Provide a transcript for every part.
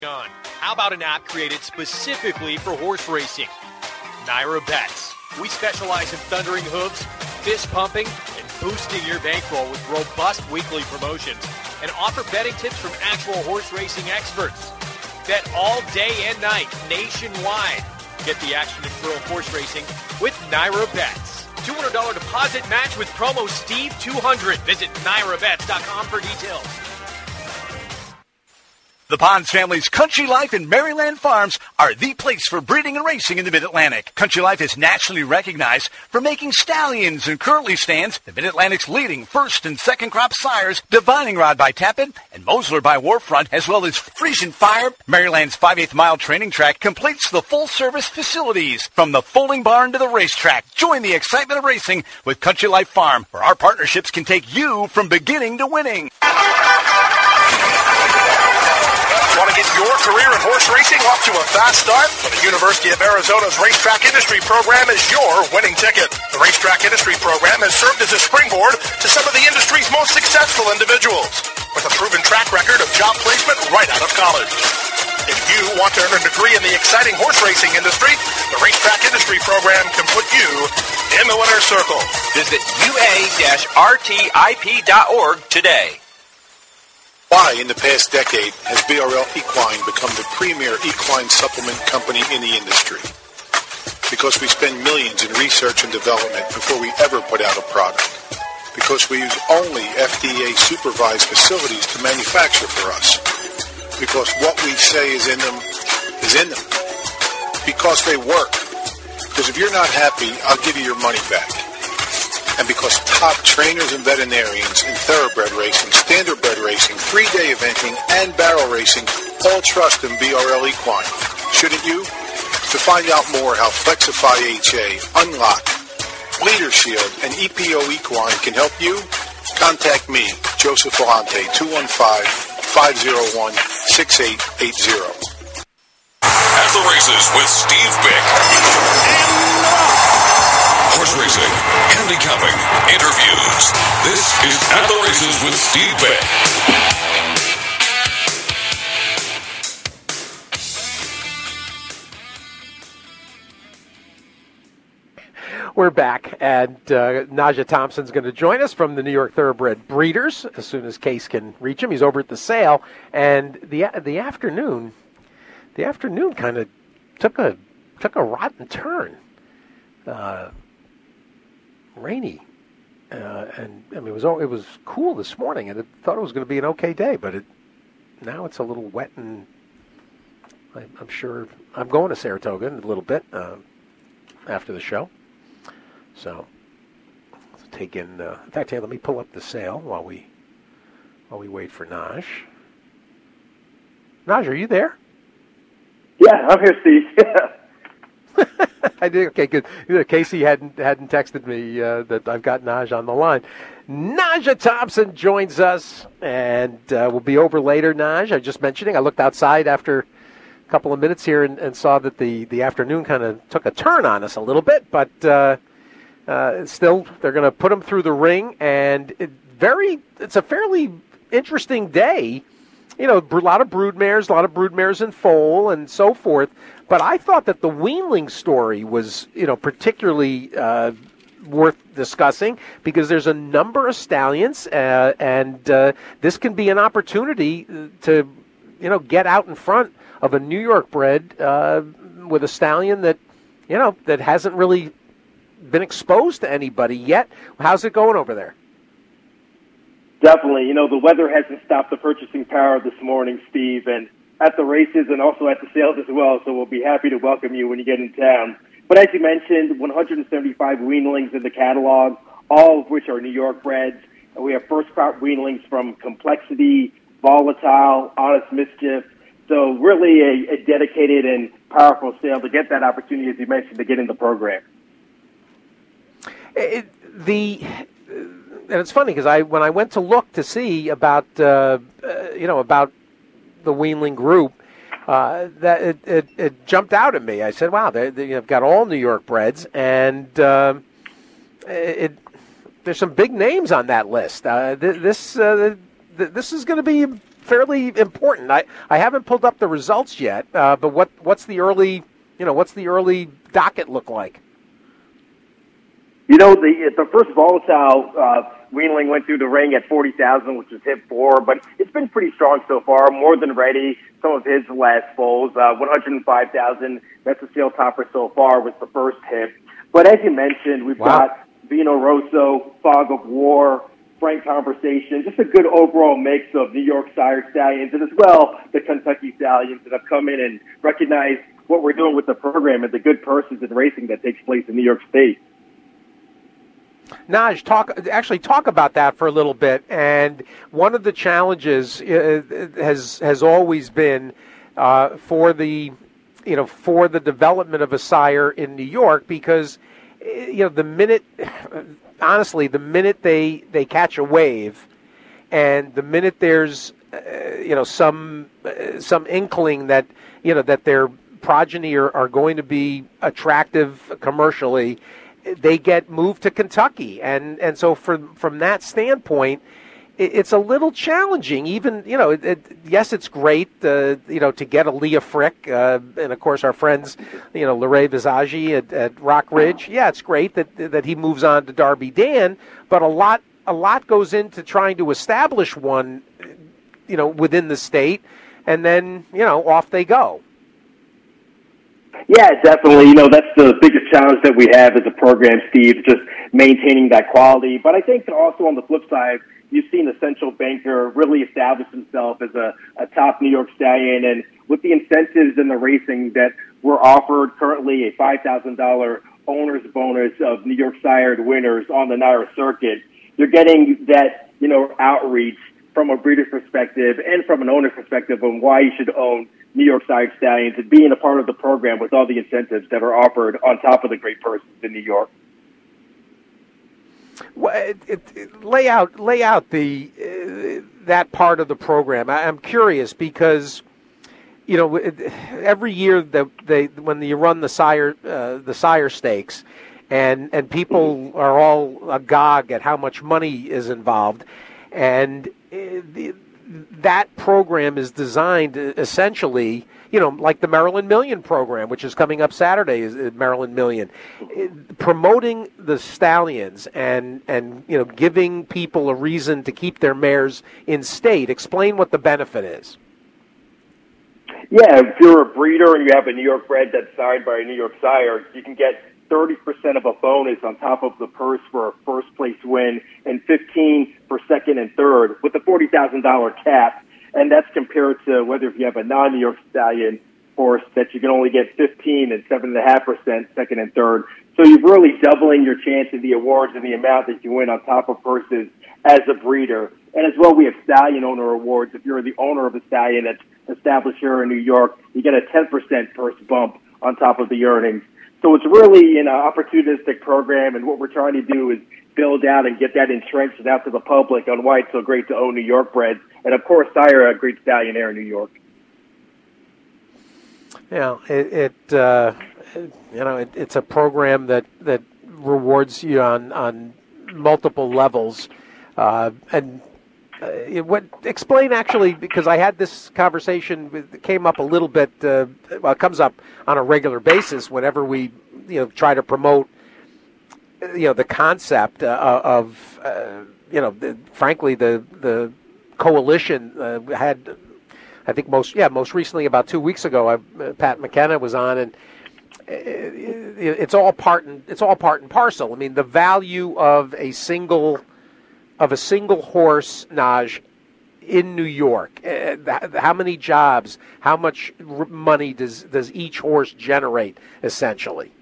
On. How about an app created specifically for horse racing? Naira Bets. We specialize in thundering hooves, fist pumping, and boosting your bankroll with robust weekly promotions and offer betting tips from actual horse racing experts. Bet all day and night nationwide. Get the action and thrill of horse racing with Naira Bets. $200 deposit match with promo Steve200. Visit NairaBets.com for details. The Ponds family's Country Life and Maryland Farms are the place for breeding and racing in the Mid-Atlantic. Country Life is nationally recognized for making stallions and curly stands, the Mid-Atlantic's leading first and second crop sires, Divining Rod by Tappan and Mosler by Warfront, as well as Frisian Fire. Maryland's 5/8 mile training track completes the full-service facilities from the folding barn to the racetrack. Join the excitement of racing with Country Life Farm, where our partnerships can take you from beginning to winning. Want to get your career in horse racing off to a fast start? Well, the University of Arizona's Racetrack Industry Program is your winning ticket. The Racetrack Industry Program has served as a springboard to some of the industry's most successful individuals, with a proven track record of job placement right out of college. If you want to earn a degree in the exciting horse racing industry, the Racetrack Industry Program can put you in the winner's circle. Visit ua-rtip.org today. Why, in the past decade, has BRL Equine become the premier equine supplement company in the industry? Because we spend millions in research and development before we ever put out a product. Because we use only FDA-supervised facilities to manufacture for us. Because what we say is in them is in them. Because they work. Because if you're not happy, I'll give you your money back. And because top trainers and veterinarians in thoroughbred racing, standardbred racing, 3-day eventing, and barrel racing all trust in BRL Equine. Shouldn't you? To find out more how Flexify HA, Unlock, Bleeder Shield, and EPO Equine can help you, contact me, Joseph Volante, 215-501-6880. At the races with Steve Bick. Horse racing, handicapping, interviews. This is At the Races with Steve Bick. We're back, and Naja Thompson's going to join us from the New York Thoroughbred Breeders as soon as Case can reach him. He's over at the sale, and the afternoon kind of took a rotten turn. Rainy, and I mean it was cool this morning, and I thought it was going to be an okay day, but now it's a little wet, and I'm sure I'm going to Saratoga in a little bit after the show. So let's take in. In fact, let me pull up the sale while we wait for Naj. Naj, are you there? Yeah, I'm here, Steve. I did. Okay, good. Casey hadn't texted me that I've got Naj on the line. Naja Thompson joins us, and we'll be over later. Naj, I just mentioning, I looked outside after a couple of minutes here and saw that the afternoon kind of took a turn on us a little bit, but still, they're going to put him through the ring, and it's a fairly interesting day. You know, a lot of broodmares in foal and so forth. But I thought that the weanling story was, particularly worth discussing because there's a number of stallions, and this can be an opportunity to, get out in front of a New York bred with a stallion that, that hasn't really been exposed to anybody yet. How's it going over there? Definitely. The weather hasn't stopped the purchasing power this morning, Steve, and at the races and also at the sales as well, so we'll be happy to welcome you when you get in town. But as you mentioned, 175 weanlings in the catalog, all of which are New York breds. And we have first crop weanlings from Complexity, Volatile, Honest Mischief. So really a dedicated and powerful sale to get that opportunity, as you mentioned, to get in the program. And it's funny because when I went to look to see about about the weanling group, that it jumped out at me. I said, "Wow, they've got all New York breds, and there's some big names on that list. This is going to be fairly important. I haven't pulled up the results yet, but what's the early docket look like? You know, the first volatile weanling went through the ring at 40,000, which was hip 4, but it's been pretty strong so far, more than ready. Some of his last foals, 105,000, that's the sale topper so far, was the first hip. But as you mentioned, we've got Vino Rosso, Fog of War, Frank Conversation, just a good overall mix of New York sire stallions, and as well the Kentucky stallions that have come in and recognized what we're doing with the program and the good purses and racing that takes place in New York State. Naj, talk about that for a little bit. And one of the challenges has always been for the development of a sire in New York, because the minute they catch a wave, and the minute there's some inkling that that their progeny are going to be attractive commercially, they get moved to Kentucky, and so from that standpoint, it's a little challenging. Even yes, it's great to get a Leah Frick, and of course our friends Larray Visagi at Rock Ridge. Yeah, it's great that he moves on to Darby Dan, but a lot goes into trying to establish one within the state, and then off they go. Yeah, definitely. That's the biggest challenge that we have as a program, Steve, just maintaining that quality. But I think that also on the flip side, you've seen the Central Banker really establish himself as a top New York stallion. And with the incentives in the racing that were offered, currently a $5,000 owner's bonus of New York sired winners on the NYRA circuit, you're getting that, outreach from a breeder's perspective and from an owner's perspective on why you should own New York sired stallions and being a part of the program with all the incentives that are offered on top of the great purses in New York. Well, lay out that part of the program. I'm curious because every year when you run the sire stakes, and people are all agog at how much money is involved, and that program is designed essentially, like the Maryland Million program, which is coming up Saturday, is Maryland Million, promoting the stallions and giving people a reason to keep their mares in state. Explain what the benefit is. Yeah, if you're a breeder and you have a New York bred that's sired by a New York sire, you can get 30% of a bonus on top of the purse for a first place win and 15 for second and third with a $40,000 cap. And that's compared to whether if you have a non-New York stallion horse that you can only get 15 and 7.5% second and third. So you're really doubling your chance of the awards and the amount that you win on top of purses as a breeder. And as well, we have stallion owner awards. If you're the owner of a stallion that's established here in New York, you get a 10% purse bump on top of the earnings. So it's really an opportunistic program, and what we're trying to do is build out and get that entrenched and out to the public on why it's so great to own New York breds. And, of course, sire a great stallion here in New York. Yeah, it's a program that rewards you on multiple levels. Explain actually, because I had this conversation, it came up a little bit, it comes up on a regular basis whenever we try to promote the concept of frankly the coalition had, I think most recently about 2 weeks ago, Pat McKenna was on, and it's all part and parcel. I mean, the value of a single horse, Naj, in New York. How many jobs, how much money does each horse generate, essentially?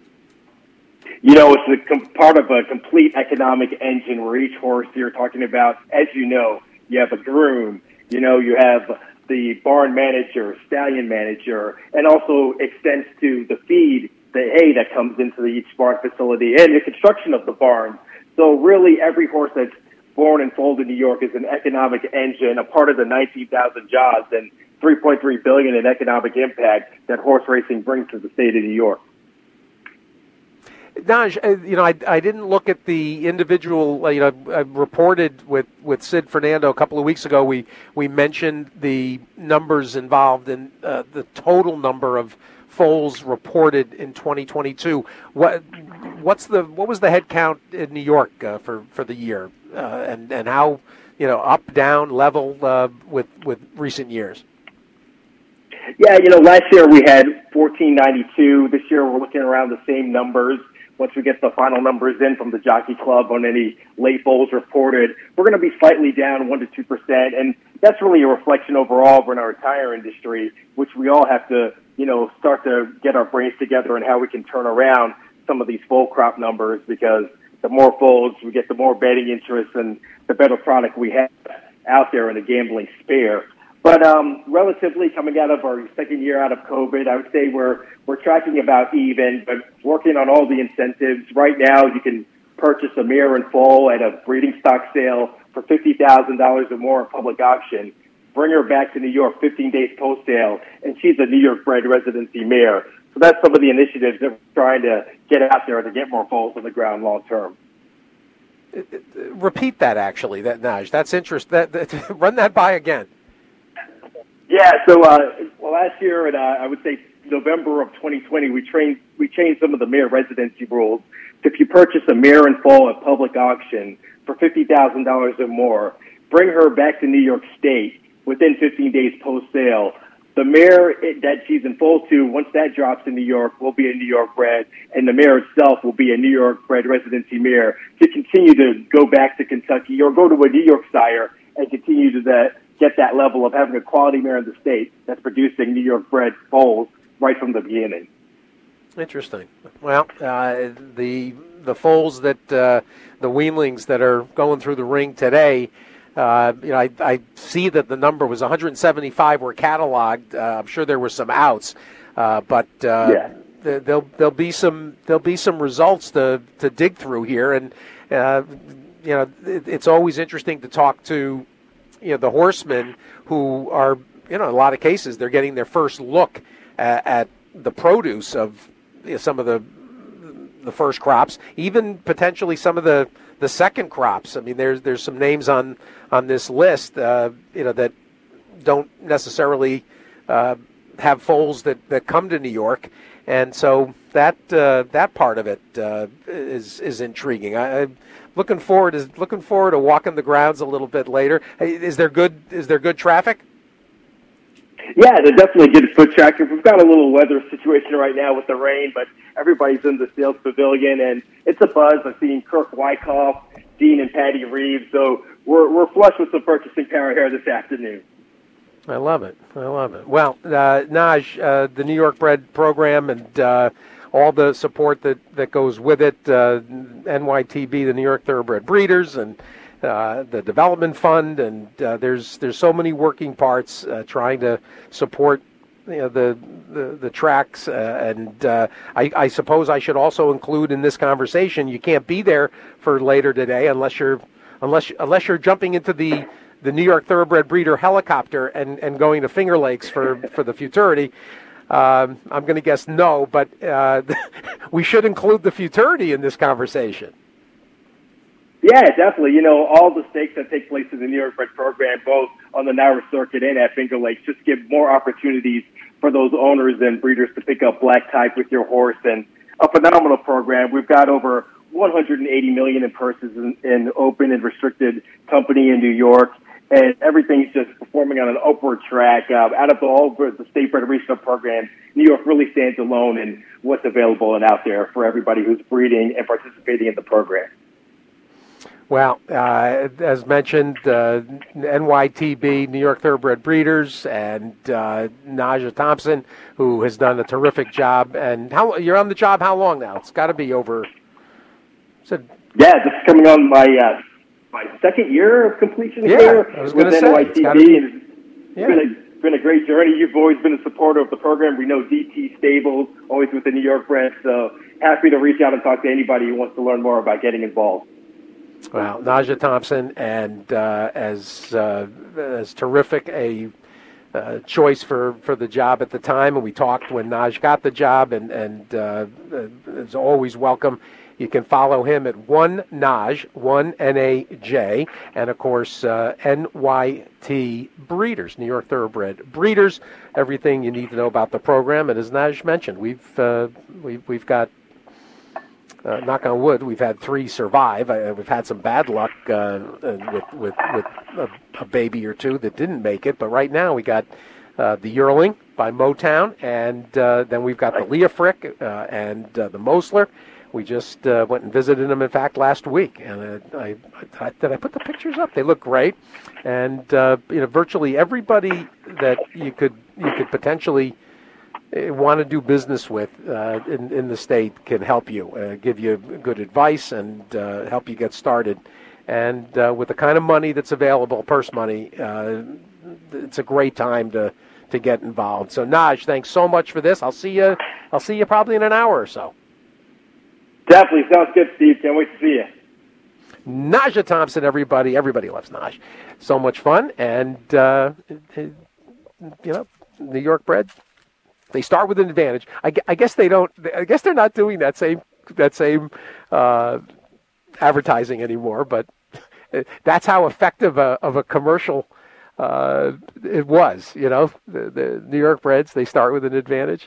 It's part of a complete economic engine where each horse you're talking about, as you have a groom, you have the barn manager, stallion manager, and also extends to the feed, the hay that comes into each barn facility, and the construction of the barn. So really every horse that's born and foaled in New York is an economic engine, a part of the 19,000 jobs and $3.3 billion in economic impact that horse racing brings to the state of New York. Naj, I didn't look at the individual. I reported with Sid Fernando a couple of weeks ago. We mentioned the numbers involved in the total number of foals reported in 2022. What was the head count in New York for the year, and how up, down, level with recent years? Yeah, last year we had 1492. This year we're looking around the same numbers. Once we get the final numbers in from the Jockey Club on any late foals reported, we're going to be slightly down 1% to 2%, and that's really a reflection overall in our entire industry, which we all have to, start to get our brains together on how we can turn around some of these foal crop numbers, because the more foals we get, the more betting interest and the better product we have out there in the gambling sphere. But relatively coming out of our second year out of COVID, I would say we're tracking about even, but working on all the incentives. Right now, you can purchase a mare in foal at a breeding stock sale for $50,000 or more in public auction. Bring her back to New York 15 days post-sale, and she's a New York-bred residency mare. So that's some of the initiatives that we're trying to get out there to get more foals on the ground long term. Repeat that, actually, Naj. That's interesting. Run that by again. Yeah, so last year, and I would say November of 2020, we changed some of the mare residency rules. If you purchase a mare in foal at public auction for $50,000 or more, bring her back to New York State within 15 days post-sale. The mare that she's in foal to, once that drops in New York, will be a New York bred, and the mare itself will be a New York bred residency mare to continue to go back to Kentucky or go to a New York sire and continue to get that level of having a quality mare in the state that's producing New York bred foals right from the beginning. Interesting. Well, the foals that the weanlings that are going through the ring today, I see that the number was 175 were cataloged. I'm sure there were some outs, but there'll be some results to dig through here, and it's always interesting to talk to the horsemen who are, in a lot of cases, they're getting their first look at the produce of some of the first crops, even potentially some of the second crops. I mean, there's some names on this list, that don't necessarily have foals that come to New York, and so that part of it is intriguing. I'm looking forward to walking the grounds a little bit later. Is there good traffic? Yeah, there's definitely good foot traffic. We've got a little weather situation right now with the rain, but everybody's in the sales pavilion, and it's a buzz. I've seen Kirk Wyckoff, Dean and Patty Reeves, so we're flush with some purchasing power here this afternoon. I love it. Well, Naj, the New York Bred program and all the support that goes with it, NYTB, the New York Thoroughbred Breeders, and the Development Fund, and there's so many working parts trying to support the tracks, and I suppose I should also include in this conversation, you can't be there for later today unless you're jumping into the New York Thoroughbred Breeder helicopter and going to Finger Lakes for the Futurity. I'm going to guess no, but we should include the Futurity in this conversation. Yeah, definitely. All the stakes that take place in the New York Bred program, both on the NYRA circuit and at Finger Lakes, just give more opportunities for those owners and breeders to pick up black type with your horse, and a phenomenal program. We've got over $180 million in purses in open and restricted company in New York, and everything's just performing on an upward track. Out of all the state bred regional programs, New York really stands alone in what's available and out there for everybody who's breeding and participating in the program. Well, as mentioned, NYTB, New York Thoroughbred Breeders, and Naja Thompson, who has done a terrific job. And you're on the job how long now? It's got to be over. Yeah, this is coming on my second year of completion here I was with NYTB. It's been a great journey. You've always been a supporter of the program. We know DT Stables, always with the New York Bred, so happy to reach out and talk to anybody who wants to learn more about getting involved. Well, Naja Thompson, and as terrific a choice for the job at the time, and we talked when Naj got the job, and is always welcome. You can follow him at Naj, N-A-J, and of course NYT Breeders, New York Thoroughbred Breeders. Everything you need to know about the program, and as Naj mentioned, we've got. Knock on wood, we've had 3 survive. We've had some bad luck with a baby or 2 that didn't make it, but right now we got the Yearling by Motown, and then we've got the Leofric and the Mosler. We just went and visited them, in fact, last week, and did I put the pictures up? They look great, and virtually everybody that you could potentially want to do business with in the state can help you, give you good advice, and help you get started. And with the kind of money that's available, purse money, it's a great time to get involved. So Naj, thanks so much for this. I'll see you probably in an hour or so. Definitely sounds good, Steve. Can't wait to see you. Naja Thompson, everybody loves Naj. So much fun, and New York bred. They start with an advantage. I guess they don't. I guess they're not doing that same advertising anymore. But that's how effective of a commercial it was. The New York Reds. They start with an advantage.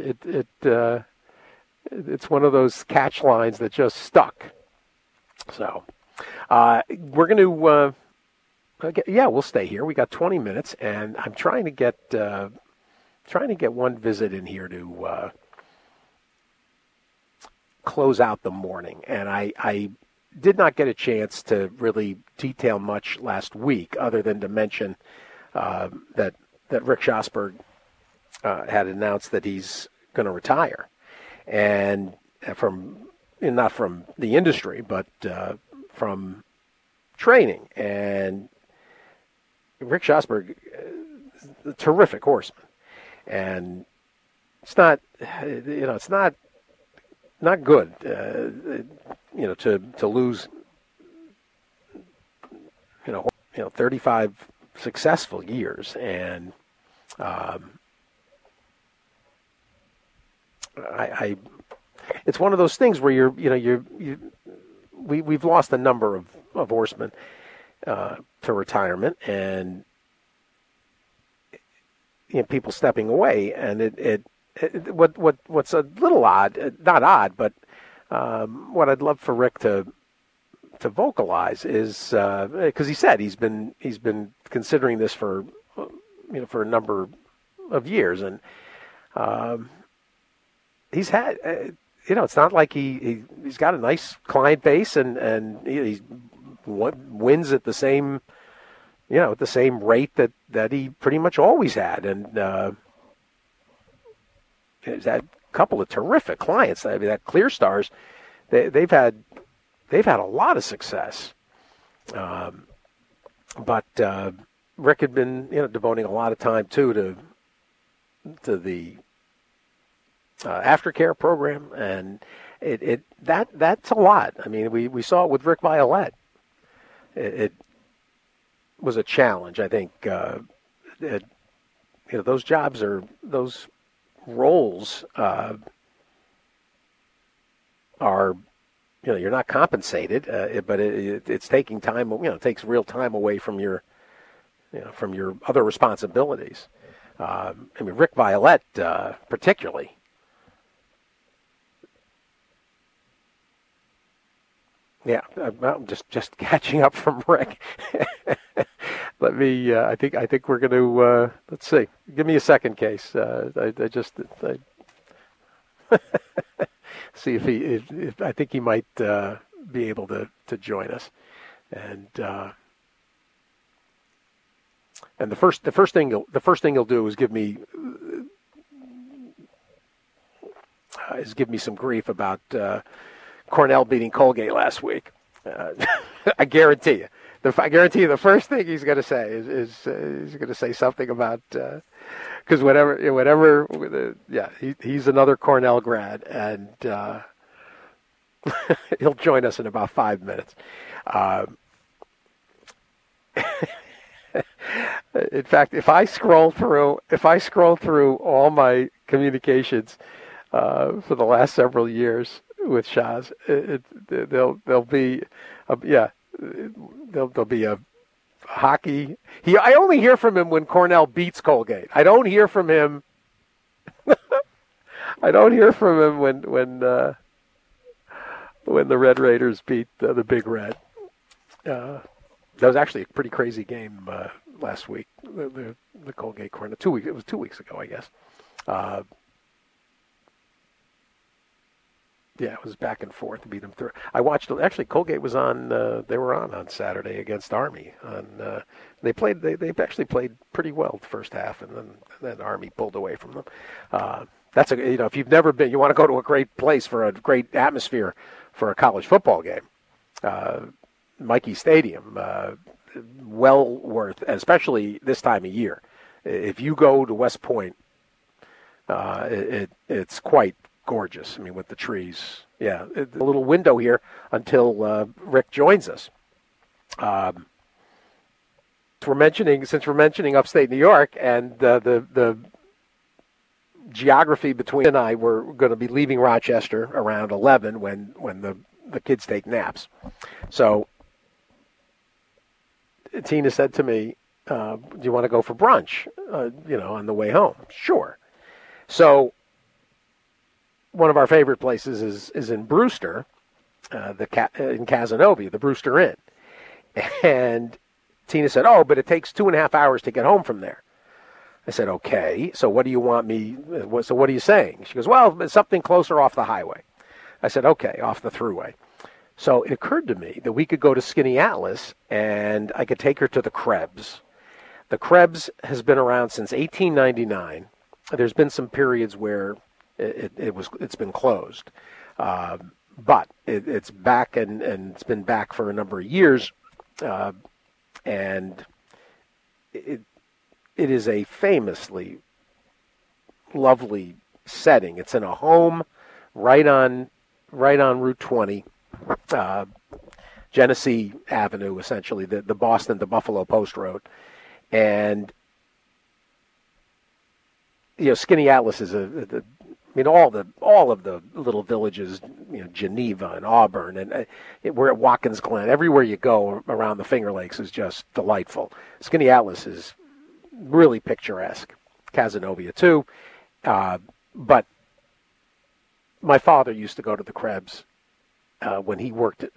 It's one of those catch lines that just stuck. So we're going to. We'll stay here. We got 20 minutes, and I'm trying to get one visit in here to close out the morning. And I did not get a chance to really detail much last week, other than to mention that Rick Schosberg had announced that he's going to retire, and not from the industry, but from training. And Rick Schosberg, a terrific horseman. And it's not good, to lose, 35 successful years, and it's one of those things where we've lost a number of horsemen to retirement, and people stepping away, and what's a little odd, not odd, but what I'd love for Rick to vocalize is, because he said he's been considering this for a number of years, and he's had it's not like he's got a nice client base, and he wins at the same. At the same rate that he pretty much always had, and he's had a couple of terrific clients. I mean, that Clear Stars, they've had a lot of success. But Rick had been devoting a lot of time too to the aftercare program, and that's a lot. I mean, we saw it with Rick Violette. It was a challenge, I think. Those jobs those roles are, you're not compensated, but it's taking time. It takes real time away from your other responsibilities. Rick Violette, particularly. Yeah, I'm just catching up from Rick. Let me. I think we're going to. Let's see. Give me a second, Case. I see if I think he might be able to join us, and the first thing he'll do is give me some grief about Cornell beating Colgate last week. I guarantee you. I guarantee you the first thing he's going to say is he's going to say something about because he's another Cornell grad, and he'll join us in about 5 minutes. In fact, if I scroll through all my communications for the last several years with Shaz, there'll be a hockey. I only hear from him when Cornell beats Colgate. I don't hear from him. I don't hear from him when the Red Raiders beat the Big Red. That was actually a pretty crazy game last week. The Colgate Cornell 2 weeks. It was 2 weeks ago, I guess. Yeah, it was back and forth to beat them through. I watched. Actually, Colgate was on. They were on Saturday against Army. They actually played pretty well the first half, and then Army pulled away from them. That's if you've never been, you want to go to a great place for a great atmosphere for a college football game. Michie Stadium, well worth, especially this time of year. If you go to West Point, it's quite gorgeous. I mean, with the trees. Yeah, a little window here until Rick joins us. Since we're mentioning upstate New York and the geography between and I, we're going to be leaving Rochester around 11 when the kids take naps. So Tina said to me, do you want to go for brunch, on the way home? Sure. So one of our favorite places is in Brewster, in Casanova, the Brewster Inn. And Tina said, oh, but it takes 2.5 hours to get home from there. I said, okay, so what do you want me, so what are you saying? She goes, well, it's something closer off the highway. I said, okay, off the thruway. So it occurred to me that we could go to Skinny Atlas and I could take her to the Krebs. The Krebs has been around since 1899. There's been some periods where it's been closed. But it's back and it's been back for a number of years. And it is a famously lovely setting. It's in a home right on Route 20, Genesee Avenue, essentially, the Boston to Buffalo Post Road. And, Skinny Atlas is all of the little villages, Geneva and Auburn, and we're at Watkins Glen. Everywhere you go around the Finger Lakes is just delightful. Skinny Atlas is really picturesque. Casanova too. But my father used to go to the Krebs when he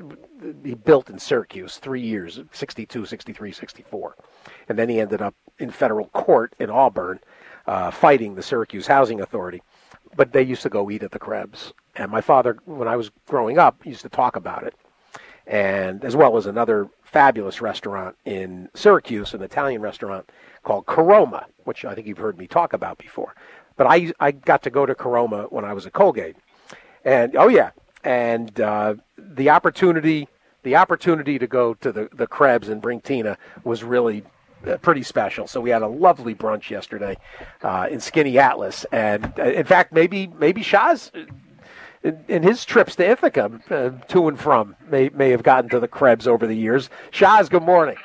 built in Syracuse 3 years, 62, 63, 64. And then he ended up in federal court in Auburn fighting the Syracuse Housing Authority. But they used to go eat at the Krebs. And my father, when I was growing up, used to talk about it. And as well as another fabulous restaurant in Syracuse, an Italian restaurant called Caroma, which I think you've heard me talk about before. But I got to go to Caroma when I was at Colgate. And, and the opportunity to go to the Krebs and bring Tina was really pretty special. So we had a lovely brunch yesterday in Skinny Atlas. And, in fact, maybe Shaz, in his trips to Ithaca, to and from, may have gotten to the Krebs over the years. Shaz, good morning.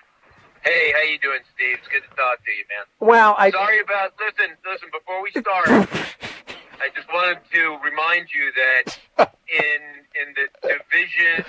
Hey, how you doing, Steve? It's good to talk to you, man. Well, Sorry about... Listen, before we start, I just wanted to remind you that in the Division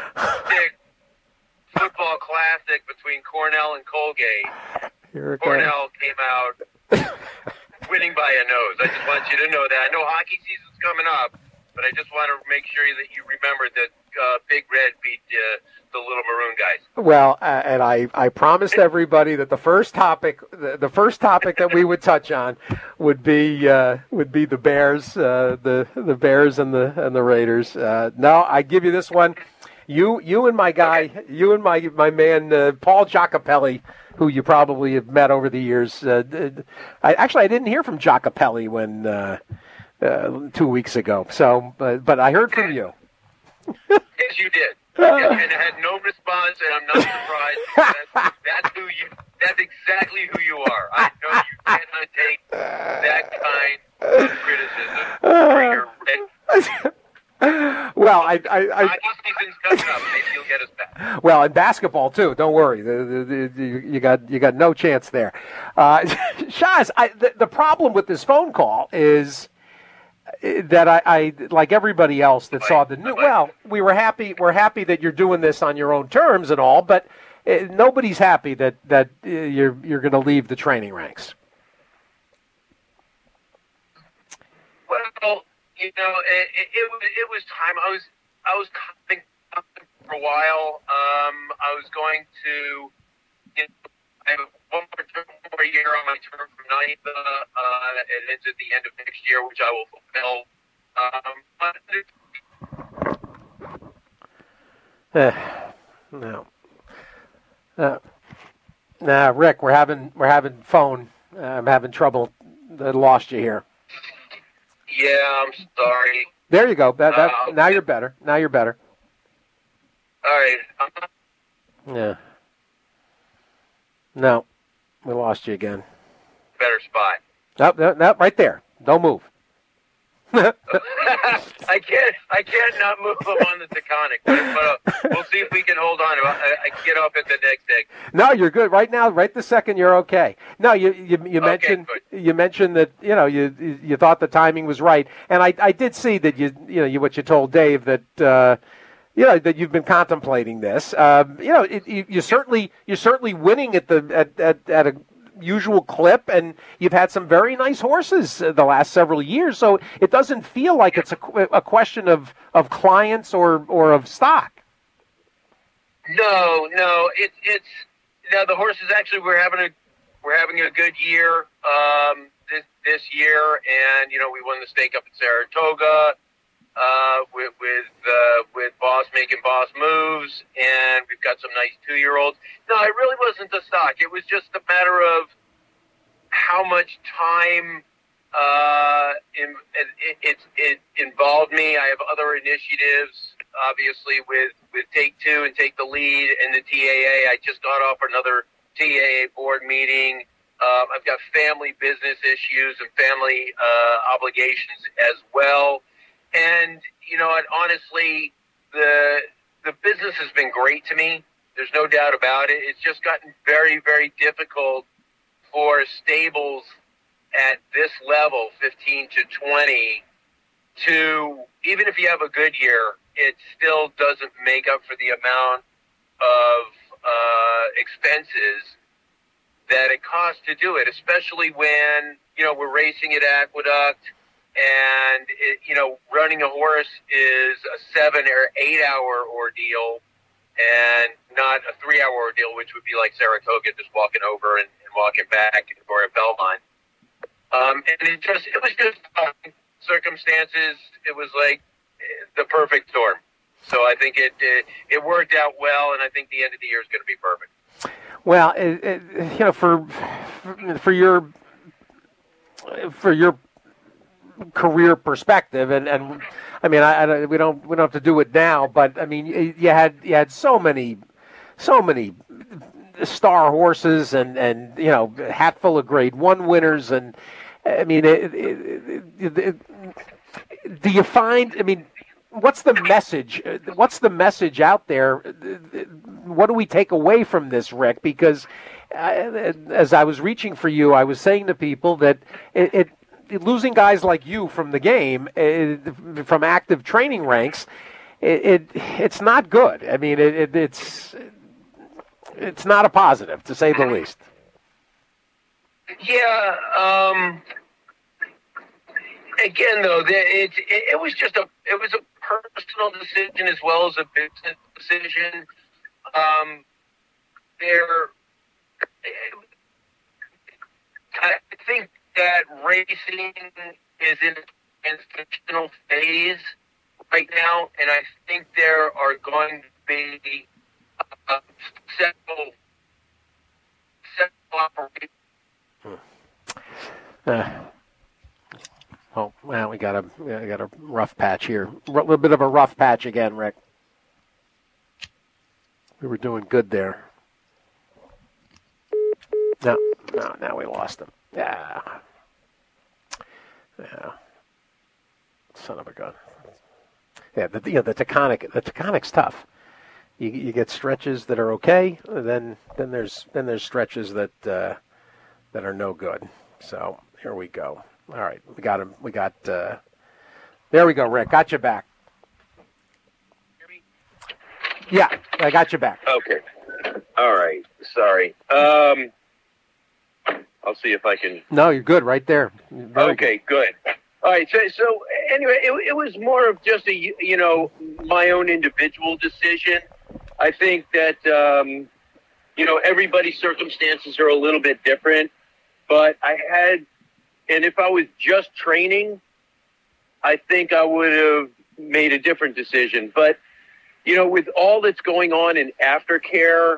6 football classic between Cornell and Colgate, Cornell came out winning by a nose. I just want you to know that. I know hockey season's coming up, but I just want to make sure that you remember that Big Red beat the Little Maroon guys. Well, and I promised everybody that the first topic that we would touch on would be the Bears, the Bears and the Raiders. No, I give you this one. You and my guy, you and my man Paul Giacopelli, who you probably have met over the years. I didn't hear from Giacopelli when 2 weeks ago. So, but I heard from you. Yes, you did. And I had no response, and I'm not surprised. That's exactly who you are. I know you cannot take that kind of criticism for your red. Well, season's coming up. Maybe you'll get us back. Well, in basketball too. Don't worry, you got no chance there. Shaz, the problem with this phone call is that I like everybody else that saw the news. Well, we're happy that you're doing this on your own terms and all, but nobody's happy that you're going to leave the training ranks. Well, it was time. I was thinking for a while. I was going to, I have one more year on my term from NYPA. It ends at the end of next year, which I will fulfill. No, Rick, we're having phone. I'm having trouble. I lost you here. Yeah, I'm sorry. There you go. Now you're better. Now you're better. All right. Yeah. No, we lost you again. Better spot. No, right there. Don't move. I can't not move up on the Taconic, but we'll see if we can hold on. I get off at the next egg. No, you're good right now. Right this second, you're okay. No, you mentioned that you thought the timing was right, and I did see that what you told Dave that that you've been contemplating this. You're certainly winning at a usual clip, and you've had some very nice horses the last several years, so it doesn't feel like it's a question of clients or of stock. No, it's the horses actually we're having a good year this year, and we won the stake up at Saratoga with Boss making boss moves, and we've got some nice 2-year-olds. No, it really wasn't the stock. It was just a matter of how much time it involved me. I have other initiatives, obviously, with Take Two and Take the Lead and the TAA. I just got off another TAA board meeting. I've got family business issues and family obligations as well. And, honestly, the business has been great to me. There's no doubt about it. It's just gotten very, very difficult for stables at this level, 15 to 20, to, even if you have a good year, it still doesn't make up for the amount of expenses that it costs to do it, especially when, we're racing at Aqueduct, and running a horse is a 7 or 8 hour ordeal, and not a 3-hour ordeal, which would be like Saratoga, just walking over and walking back, or at Belmont. And it was just circumstances. It was like the perfect storm. So I think it worked out well, and I think the end of the year is going to be perfect. Well, for your career perspective, and I mean, we don't have to do it now, but I mean, you had so many star horses and hat full of Grade 1 winners, and I mean, do you find? I mean, what's the message? What's the message out there? What do we take away from this, Rick? Because as I was reaching for you, I was saying to people that losing guys like you from the game, from active training ranks, it's not good. I mean, it's not a positive, to say the least. Yeah. Again, though, it was a personal decision as well as a business decision. I think that racing is in an transitional phase right now, and I think there are going to be several operations. Oh, well, we got a rough patch here. A little bit of a rough patch again, Rick. We were doing good there. No, now we lost him. Yeah. Son of a gun. Yeah, the Taconic's tough. You get stretches that are okay, then there's stretches that are no good. So here we go. All right, we got him. We got. There we go, Rick. Got you back. Yeah, I got you back. Okay. All right. Sorry. I'll see if I can. No, you're good right there. Okay, good. All right. So anyway, it was more of just my own individual decision. I think that everybody's circumstances are a little bit different, but and if I was just training, I think I would have made a different decision. But with all that's going on in aftercare,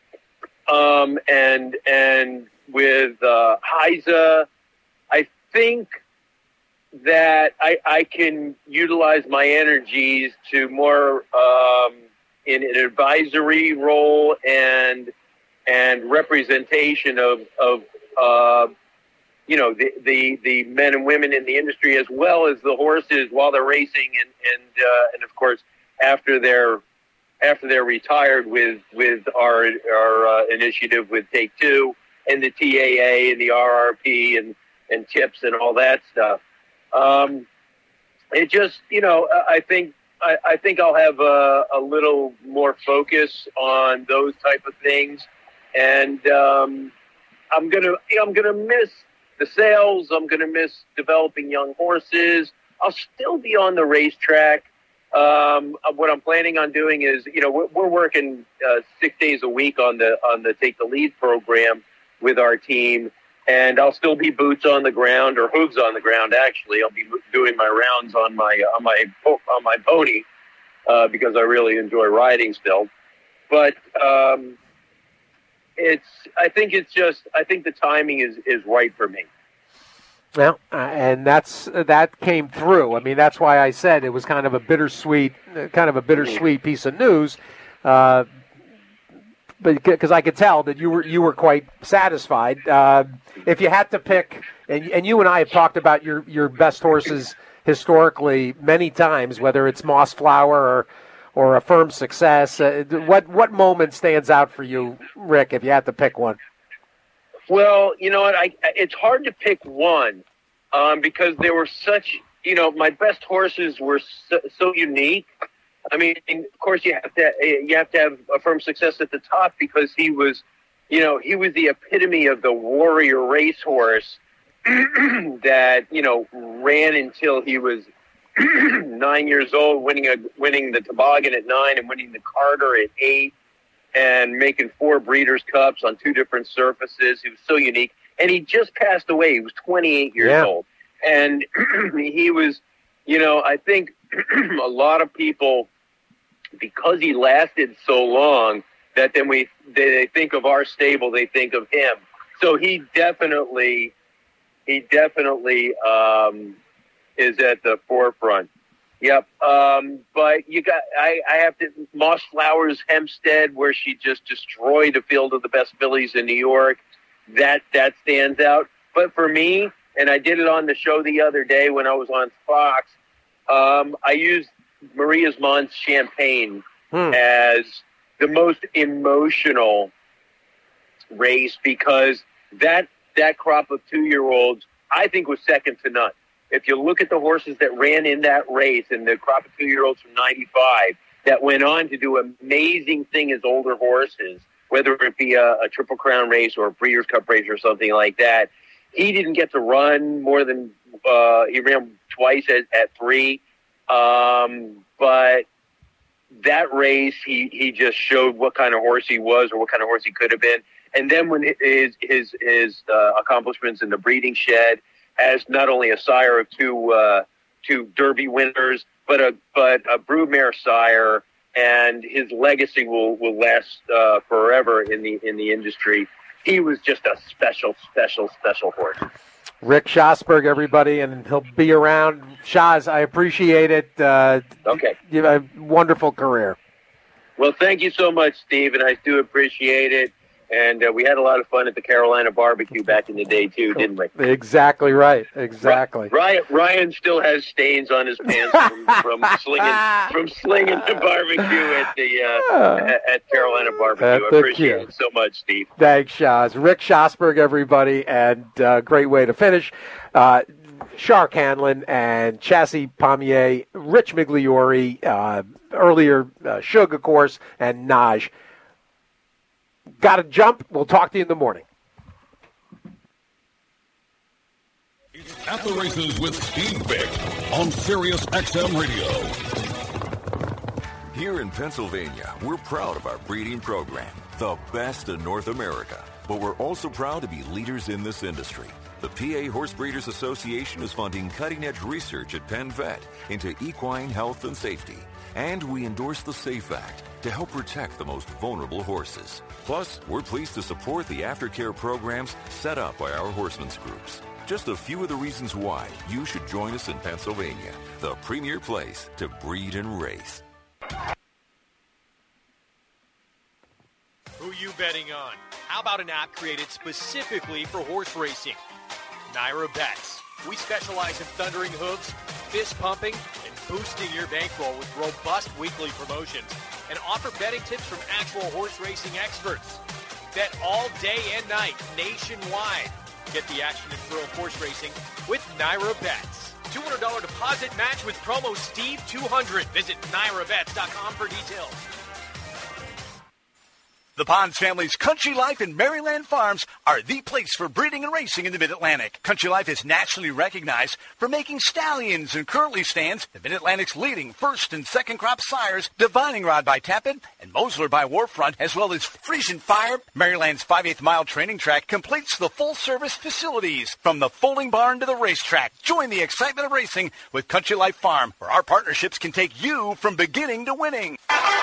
and with HISA, I think that I can utilize my energies to more in an advisory role and representation of the men and women in the industry, as well as the horses while they're racing, and of course after they're retired with our initiative with Take Two and the TAA and the RRP and TIPS and all that stuff. It just, I think I'll have a little more focus on those type of things, and I'm gonna miss the sales. I'm gonna miss developing young horses. I'll still be on the racetrack. What I'm planning on doing is, we're working 6 days a week on the Take the Lead program with our team, and I'll still be boots on the ground, or hooves on the ground. Actually, I'll be doing my rounds on my pony because I really enjoy riding still. But I think the timing is right for me. Well, and that came through. I mean, that's why I said it was kind of a bittersweet piece of news. But because I could tell that you were quite satisfied. If you had to pick, and you and I have talked about your best horses historically many times, whether it's Moss Flower or a Firm Success. What moment stands out for you, Rick, if you had to pick one? Well, you know what? It's hard to pick one because there were such, my best horses were so unique. I mean, of course, you have to have a Firm Success at the top because he was the epitome of the warrior racehorse that ran until he was 9 years old, winning the toboggan at 9 and winning the Carter at 8. And making 4 Breeders' Cups on 2 different surfaces. He was so unique. And he just passed away. He was 28 years old. And he was, I think a lot of people, because he lasted so long, that then they think of our stable, they think of him. So he definitely is at the forefront. Yep. But I have to, Moss Flowers Hempstead, where she just destroyed a field of the best fillies in New York. That stands out. But for me, and I did it on the show the other day when I was on Fox, I used Maria's Mons Champagne as the most emotional race because that crop of 2-year-olds, I think, was second to none. If you look at the horses that ran in that race and the crop of 2-year-olds from 95 that went on to do amazing thing as older horses, whether it be a Triple Crown race or a Breeders' Cup race or something like that, he didn't get to run more than he ran twice at 3. But that race, he just showed what kind of horse he was or what kind of horse he could have been. And then when his accomplishments in the breeding shed, as not only a sire of two Derby winners, but a broodmare sire, and his legacy will last forever in the industry. He was just a special horse. Rick Schosberg, everybody, and he'll be around. Shaz, I appreciate it. Okay. You have a wonderful career. Well, thank you so much, Steve, and I do appreciate it. And we had a lot of fun at the Carolina barbecue back in the day, too, didn't we? Exactly right. Exactly. Ryan still has stains on his pants from slinging the barbecue at Carolina barbecue. I appreciate it so much, Steve. Thanks, Shaz. Rick Schosberg, everybody, and great way to finish. Shark Hanlon and Chassis Pommier, Rich Migliori, earlier Shug, of course, and Naj. Got to jump. We'll talk to you in the morning. At the Races with Steve Vick on Sirius XM Radio. Here in Pennsylvania, we're proud of our breeding program, the best in North America. But we're also proud to be leaders in this industry. The PA Horse Breeders Association is funding cutting-edge research at Penn Vet into equine health and safety. And we endorse the SAFE Act to help protect the most vulnerable horses. Plus, we're pleased to support the aftercare programs set up by our horsemen's groups. Just a few of the reasons why you should join us in Pennsylvania, the premier place to breed and race. Who you betting on? How about an app created specifically for horse racing? Naira Bets. We specialize in thundering hooves, fist pumping, and boosting your bankroll with robust weekly promotions and offer betting tips from actual horse racing experts. Bet all day and night nationwide. Get the action and thrill of horse racing with Naira Bets. $200 deposit match with promo Steve200. Visit NairaBets.com for details. The Ponds family's Country Life and Maryland Farms are the place for breeding and racing in the Mid-Atlantic. Country Life is nationally recognized for making stallions and curly stands, the Mid-Atlantic's leading first and second crop sires, Divining Rod by Tappan and Mosler by Warfront, as well as Friesian Fire. Maryland's 5/8 mile training track completes the full-service facilities from the folding barn to the racetrack. Join the excitement of racing with Country Life Farm, where our partnerships can take you from beginning to winning.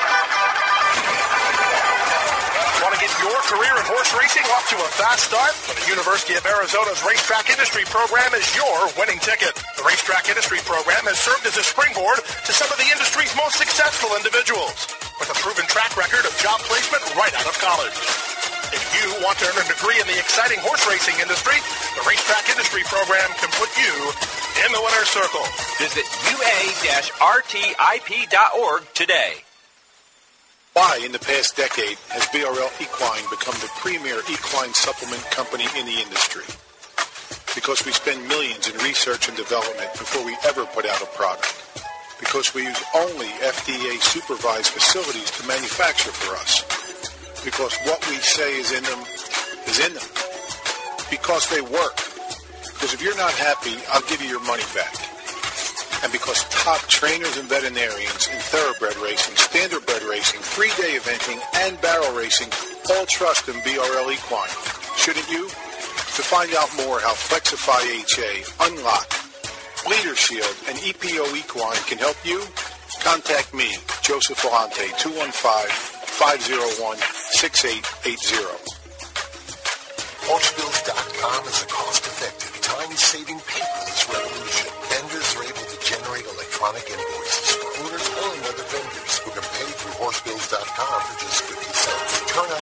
Want to get your career in horse racing off to a fast start? But the University of Arizona's Racetrack Industry Program is your winning ticket. The Racetrack Industry Program has served as a springboard to some of the industry's most successful individuals, with a proven track record of job placement right out of college. If you want to earn a degree in the exciting horse racing industry, the Racetrack Industry Program can put you in the winner's circle. Visit ua-rtip.org today. Why, in the past decade, has BRL Equine become the premier equine supplement company in the industry? Because we spend millions in research and development before we ever put out a product. Because we use only FDA-supervised facilities to manufacture for us. Because what we say is in them is in them. Because they work. Because if you're not happy, I'll give you your money back. And because top trainers and veterinarians in thoroughbred racing, standardbred racing, 3-day eventing, and barrel racing all trust in BRL Equine. Shouldn't you? To find out more how Flexify HA, Unlock, Leader Shield, and EPO Equine can help you, contact me, Joseph Vellante, 215-501-6880. Horsebills.com is a cost-effective, time-saving paperless revolution. Vendors are able to generate electronic invoices for owners and other vendors who can pay through Horsebills.com for just 50 cents. Turn on